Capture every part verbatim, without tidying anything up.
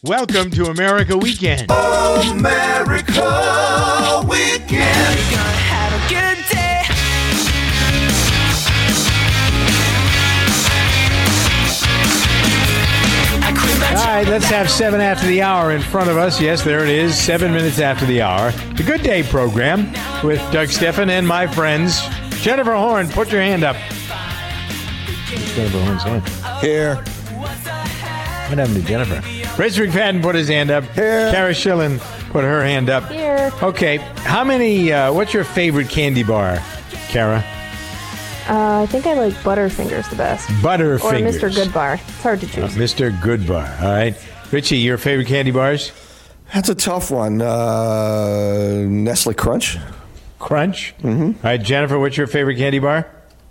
Welcome to America Weekend. America Weekend. You're gonna have a good day. All right, let's have seven after the hour in front of us. Yes, there it is, seven minutes after the hour. The Good Day program with Doug Steffen and my friends. Jennifer Horn, put your hand up. Jennifer Horn's hand. Here. What happened to Jennifer? Rich McFadden put his hand up. Here. Kara Schillen put her hand up. Here. Okay, how many, uh, what's your favorite candy bar, Kara? Uh, I think I like Butterfingers the best. Butterfingers. Or Mister Goodbar. It's hard to choose. Uh, Mister Goodbar. All right. Richie, your favorite candy bars? That's a tough one. Uh, Nestle Crunch. Crunch. Mm-hmm. All right, Jennifer, what's your favorite candy bar?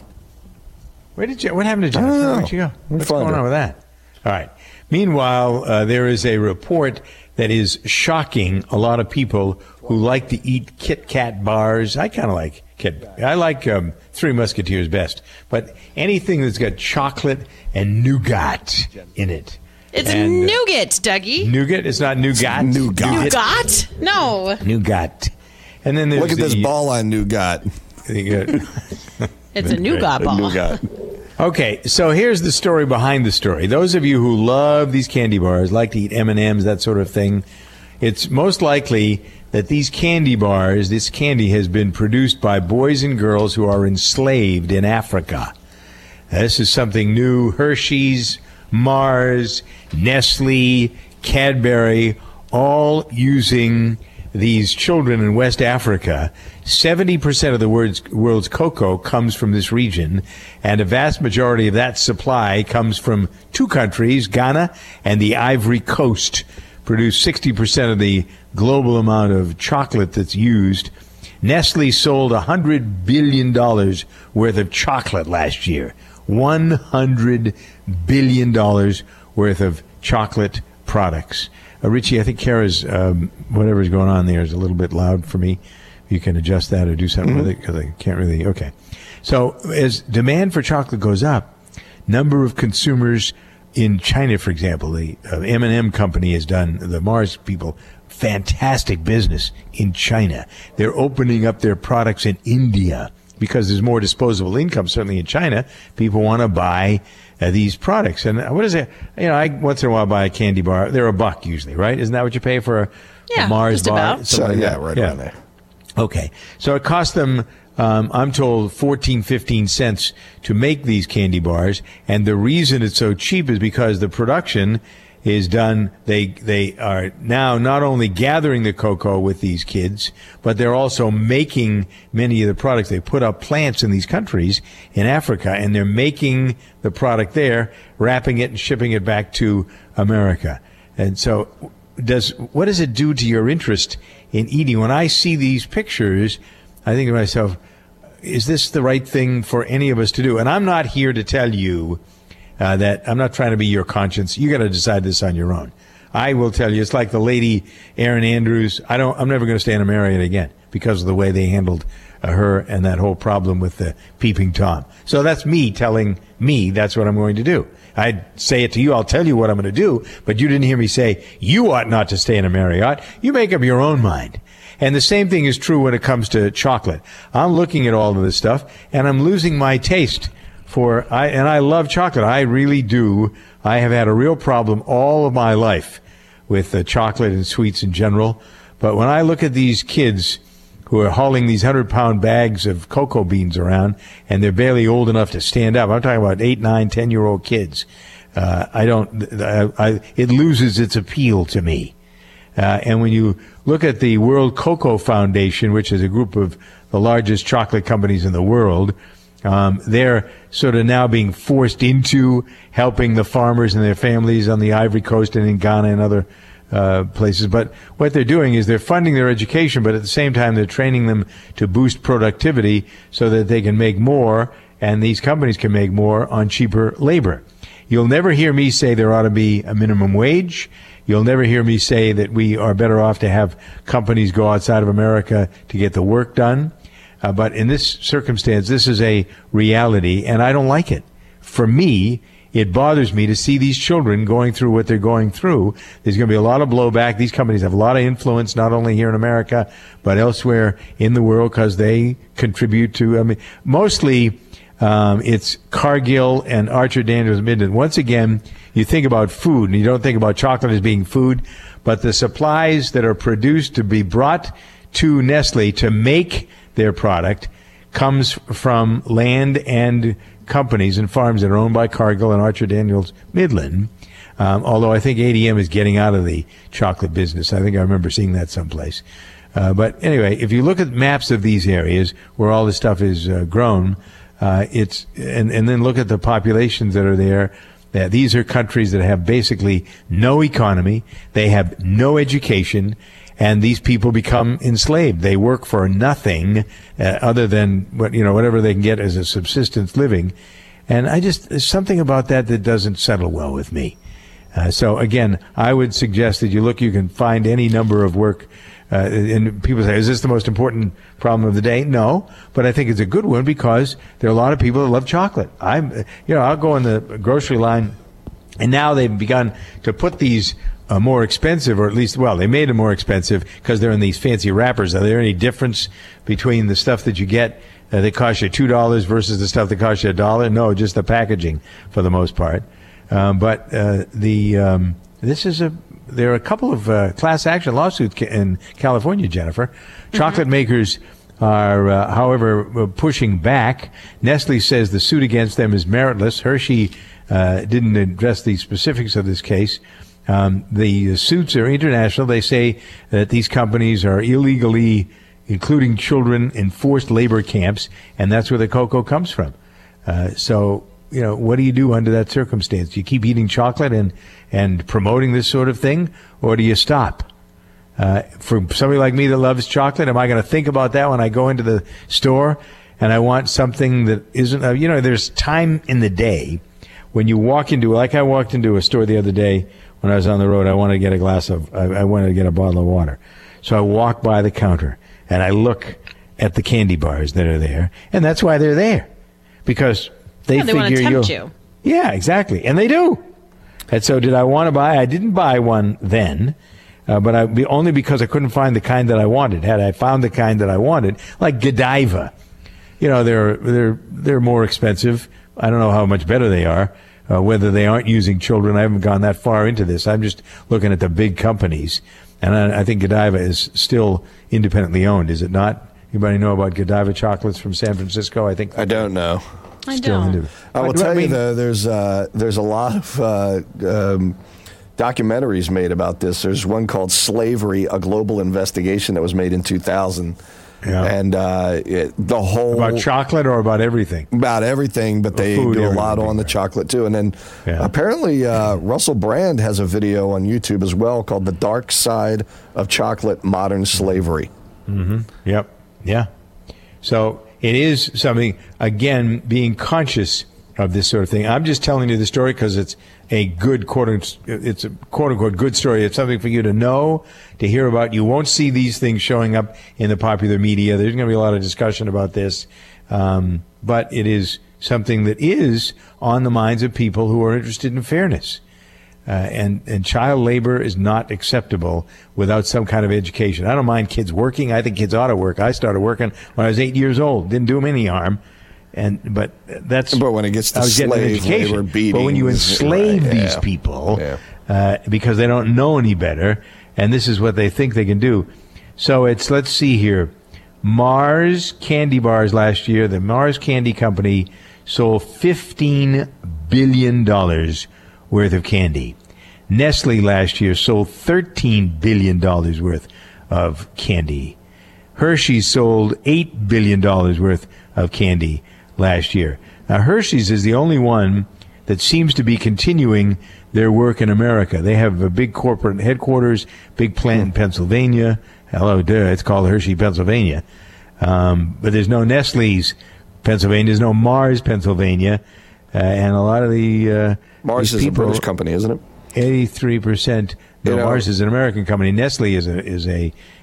Where did you? What happened to Jennifer? I don't know. Where'd you go? We'll What's find going her. on with that? All right. Meanwhile, uh, there is a report that is shocking a lot of people who like to eat Kit Kat bars. I kind of like Kit. I like um, Three Musketeers best, but anything that's got chocolate and nougat in it. It's And, uh, nougat, Dougie. Nougat. It's not nougat. Nougat. Nougat? No. Nougat. And then there's Look at the, this ball I nougat. the, uh, It's a nougat ball. Nougat. Okay, so here's the story behind the story. Those of you who love these candy bars, like to eat M and M's, that sort of thing, it's most likely that these candy bars, this candy has been produced by boys and girls who are enslaved in Africa. This is something new. Hershey's, Mars, Nestle, Cadbury, all using these children in West Africa. seventy percent of the world's, world's cocoa comes from this region, and a vast majority of that supply comes from two countries, Ghana and the Ivory Coast, produce sixty percent of the global amount of chocolate that's used. Nestle sold one hundred billion dollars worth of chocolate last year. one hundred billion dollars worth of chocolate products. Uh, Richie, I think Kara's, um, whatever's going on there is a little bit loud for me. You can adjust that or do something Mm-hmm. with it because I can't really. Okay. So as demand for chocolate goes up, number of consumers in China, for example, the uh, M and M company has done, the Mars people, fantastic business in China. They're opening up their products in India because there's more disposable income, certainly in China. People want to buy uh, these products. And what is it? You know, I once in a while buy a candy bar. They're a buck usually, right? Isn't that what you pay for a, Yeah, a Mars just bar? about. So, Something like yeah, that. right Yeah. around there. Okay. So it cost them, um, I'm told, fourteen, fifteen cents to make these candy bars. And the reason it's so cheap is because the production is done. They, they are now not only gathering the cocoa with these kids, but they're also making many of the products. They put up plants in these countries in Africa, and they're making the product there, wrapping it and shipping it back to America. And so does, what does it do to your interest in eating? When I see these pictures, I think to myself, is this the right thing for any of us to do? And I'm not here to tell you uh, that I'm not trying to be your conscience. You got to decide this on your own. I will tell you, it's like the lady Erin Andrews. I don't. I'm never going to stand to Marriott again because of the way they handled uh, her and that whole problem with the peeping Tom. So that's me telling me that's what I'm going to do. I'd say it to you. I'll tell you what I'm going to do, but you didn't hear me say you ought not to stay in a Marriott. You make up your own mind. And the same thing is true when it comes to chocolate. I'm looking at all of this stuff, and I'm losing my taste for, I, and I love chocolate. I really do. I have had a real problem all of my life with uh, chocolate and sweets in general. But when I look at these kids who are hauling these hundred-pound bags of cocoa beans around, and they're barely old enough to stand up, I'm talking about eight, nine, ten-year-old kids, uh, I don't, I, I, it loses its appeal to me. Uh, and when you look at the World Cocoa Foundation, which is a group of the largest chocolate companies in the world, um, they're sort of now being forced into helping the farmers and their families on the Ivory Coast and in Ghana and other uh, places. But what they're doing is they're funding their education, but at the same time they're training them to boost productivity so that they can make more, and these companies can make more on cheaper labor. You'll never hear me say there ought to be a minimum wage. You'll never hear me say that we are better off to have companies go outside of America to get the work done. Uh, but in this circumstance, this is a reality, and I don't like it. For me, it bothers me to see these children going through what they're going through. There's going to be a lot of blowback. These companies have a lot of influence, not only here in America, but elsewhere in the world, because they contribute to, I mean, mostly um, it's Cargill and Archer Daniels Midland. Once again, you think about food, and you don't think about chocolate as being food, but the supplies that are produced to be brought to Nestle to make their product comes from land and companies and farms that are owned by Cargill and Archer Daniels Midland. Um, although I think A D M is getting out of the chocolate business. I think I remember seeing that someplace. Uh, but anyway, if you look at maps of these areas where all this stuff is uh, grown, uh, it's and, and then look at the populations that are there. That these are countries that have basically no economy. They have no education. And these people become enslaved. They work for nothing uh, other than what, you know, whatever they can get as a subsistence living. And I just, there's something about that that doesn't settle well with me. Uh, so again, I would suggest that you look, you can find any number of work. Uh, and people say, is this the most important problem of the day? No, but I think it's a good one because there are a lot of people that love chocolate. I'm, you know, I'll go in the grocery line, and now they've begun to put these Uh, more expensive, or at least, well, they made them more expensive because they're in these fancy wrappers. Are there any difference between the stuff that you get uh, that costs you two dollars versus the stuff that costs you a dollar? No, just the packaging for the most part. Um, but uh, the um, this is a there are a couple of uh, class action lawsuits in California, Jennifer. Mm-hmm. Chocolate makers are, uh, however, pushing back. Nestle says the suit against them is meritless. Hershey uh, didn't address the specifics of this case. Um, the suits are international. They say that these companies are illegally including children in forced labor camps, and that's where the cocoa comes from. Uh, so, you know, what do you do under that circumstance? Do you keep eating chocolate and, and promoting this sort of thing, or do you stop? Uh, for somebody like me that loves chocolate, am I going to think about that when I go into the store and I want something that isn't, uh, you know, there's time in the day when you walk into, like I walked into a store the other day when I was on the road. I wanted to get a glass of, I, I wanted to get a bottle of water. So I walk by the counter and I look at the candy bars that are there, and that's why they're there, because they yeah, they figure want to tempt you'll, you. Yeah, exactly, and they do. And so, did I want to buy? I didn't buy one then, uh, but I only because I couldn't find the kind that I wanted. Had I found the kind that I wanted, like Godiva, you know, they're they're they're more expensive. I don't know how much better they are. Uh, whether they aren't using children, I haven't gone that far into this. I'm just looking at the big companies. And I, I think Godiva is still independently owned, is it not? Anybody know about Godiva chocolates from San Francisco? I think I don't know. I still don't. Into, I will But, tell I you, mean, though, there's uh, there's a lot of uh, um, documentaries made about this. There's one called Slavery, a Global Investigation that was made in two thousand. Yeah. And uh, it, the whole about chocolate or about everything? about everything, but they Food, do a lot everything, on the right. chocolate too. And then Yeah. apparently uh, Russell Brand has a video on YouTube as well called "The Dark Side of Chocolate: Modern Slavery." Mm-hmm. Yep. Yeah. So it is something, again, being conscious of this sort of thing. I'm just telling you the story because it's a good quote, it's a quote unquote good story. It's something for you to know, to hear about. You won't see these things showing up in the popular media. There's going to be a lot of discussion about this. Um, but it is something that is on the minds of people who are interested in fairness. Uh, and, and child labor is not acceptable without some kind of education. I don't mind kids working. I think kids ought to work. I started working when I was eight years old. Didn't do them any harm. And but that's But when it gets to I was getting an slave education. labor, beatings, but when you enslave right, these yeah. people Yeah. uh, because they don't know any better, and this is what they think they can do. So it's, let's see here, Mars candy bars last year. The Mars Candy Company sold fifteen billion dollars worth of candy. Nestle last year sold thirteen billion dollars worth of candy. Hershey's sold eight billion dollars worth of candy last year. Now, Hershey's is the only one that seems to be continuing their work in America. They have a big corporate headquarters, big plant in Pennsylvania. Hello, duh, it's called Hershey, Pennsylvania. Um, but there's no Nestle's Pennsylvania. There's no Mars, Pennsylvania. Uh, and a lot of the... Uh, Mars these is a people, British company, isn't it? eighty-three percent. No, You know- Mars is an American company. Nestle is a is a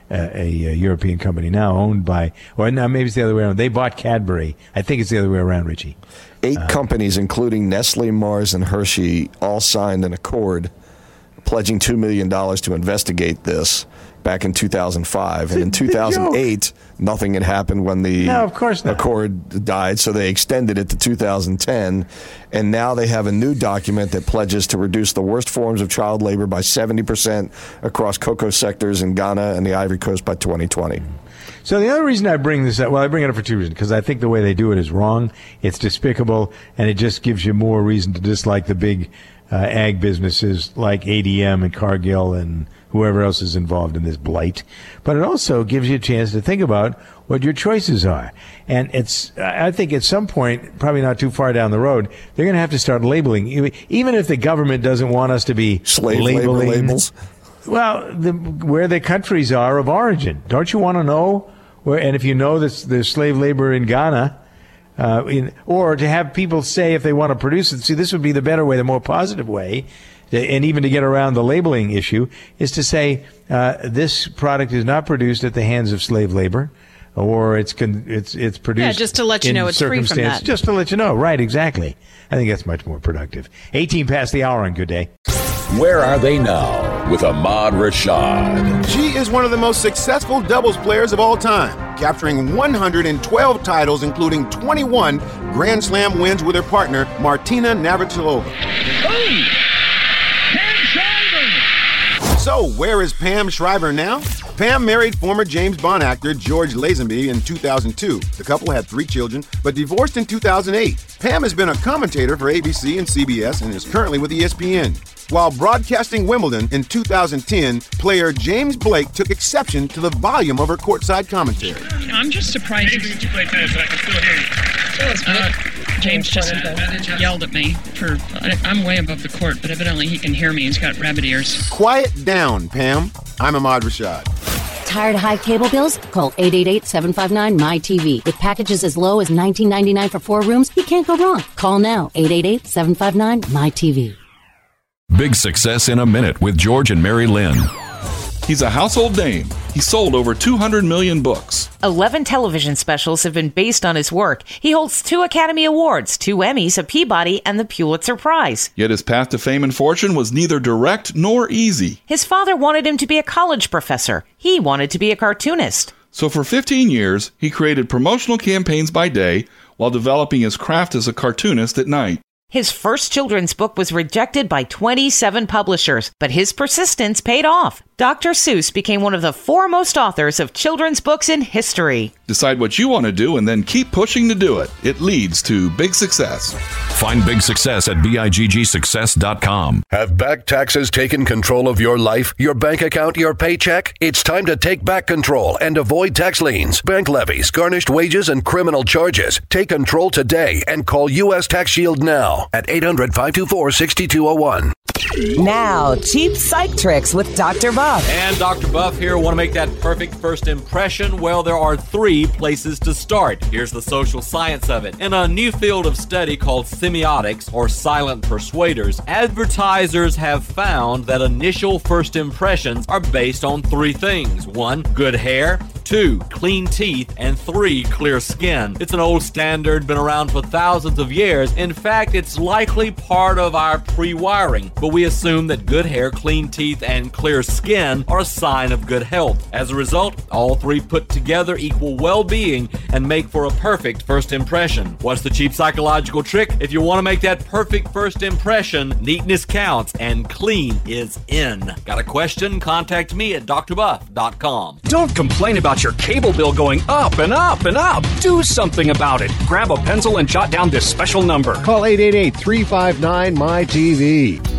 a, a European company now owned by, or now maybe it's the other way around. They bought Cadbury. I think it's the other way around, Richie. Eight uh, companies, including Nestle, Mars, and Hershey, all signed an accord pledging two million dollars to investigate this back in two thousand five. And in two thousand eight, nothing had happened when the no, of course not. accord died, so they extended it to two thousand ten. And now they have a new document that pledges to reduce the worst forms of child labor by seventy percent across cocoa sectors in Ghana and the Ivory Coast by twenty twenty. So the other reason I bring this up, well, I bring it up for two reasons. Because I think the way they do it is wrong. It's despicable, and it just gives you more reason to dislike the big uh, ag businesses like A D M and Cargill and whoever else is involved in this blight. But it also gives you a chance to think about what your choices are. And it's, I think at some point, probably not too far down the road, they're going to have to start labeling. Even if the government doesn't want us to be slave labeling, labor labels. Well, the, where the countries are of origin. Don't you want to know where? And if you know that there's slave labor in Ghana, uh, in, or to have people say if they want to produce it. See, this would be the better way, the more positive way. And even to get around the labeling issue, is to say uh, this product is not produced at the hands of slave labor, or it's con- it's it's produced. Yeah, just to let you know it's free from that. Just to let you know, right? Exactly. I think that's much more productive. eighteen past the hour on Good Day. Where are they now with Ahmad Rashad? She is one of the most successful doubles players of all time, capturing one hundred twelve titles, including twenty-one Grand Slam wins with her partner, Martina Navratilova. Boom! Pam Shriver! So, where is Pam Shriver now? Pam married former James Bond actor George Lazenby in two thousand two. The couple had three children, but divorced in two thousand eight. Pam has been a commentator for A B C and C B S and is currently with E S P N. While broadcasting Wimbledon in two thousand ten, player James Blake took exception to the volume of her courtside commentary. I'm just surprised. Maybe you play tennis so I can still hear you. Uh, James just yelled at me for. I'm way above the court, but evidently he can hear me. He's got rabbit ears. Quiet down, Pam. I'm Ahmad Rashad. Tired of high cable bills? Call eight eight eight, seven five nine, M Y T V. With packages as low as nineteen ninety-nine for four rooms, you can't go wrong. Call now, eight eight eight, seven five nine, M Y T V. Big Success in a Minute with George and Mary Lynn. He's a household name. He sold over two hundred million books. Eleven television specials have been based on his work. He holds two Academy Awards, two Emmys, a Peabody, and the Pulitzer Prize. Yet his path to fame and fortune was neither direct nor easy. His father wanted him to be a college professor. He wanted to be a cartoonist. So for fifteen years, he created promotional campaigns by day while developing his craft as a cartoonist at night. His first children's book was rejected by twenty-seven publishers, but his persistence paid off. Doctor Seuss became one of the foremost authors of children's books in history. Decide what you want to do and then keep pushing to do it. It leads to big success. Find big success at big success dot com. Have back taxes taken control of your life, your bank account, your paycheck? It's time to take back control and avoid tax liens, bank levies, garnished wages, and criminal charges. Take control today and call U S Tax Shield now at eight hundred, five two four, six two zero one. Now, cheap psych tricks with Doctor Buff. And Doctor Buff here. Want to make that perfect first impression? Well, there are three places to start. Here's the social science of it. In a new field of study called semiotics, or silent persuaders, advertisers have found that initial first impressions are based on three things. One, good hair. Two, clean teeth. And three, clear skin. It's an old standard, been around for thousands of years. In fact, it's likely part of our pre-wiring. But we assume that good hair, clean teeth, and clear skin are a sign of good health. As a result, all three put together equal well-being and make for a perfect first impression. What's the cheap psychological trick? If you want to make that perfect first impression, neatness counts and clean is in. Got a question? Contact me at d r buff dot com. Don't complain about your cable bill going up and up and up. Do something about it. Grab a pencil and jot down this special number. Call eight eight eight, three five nine, M Y T V.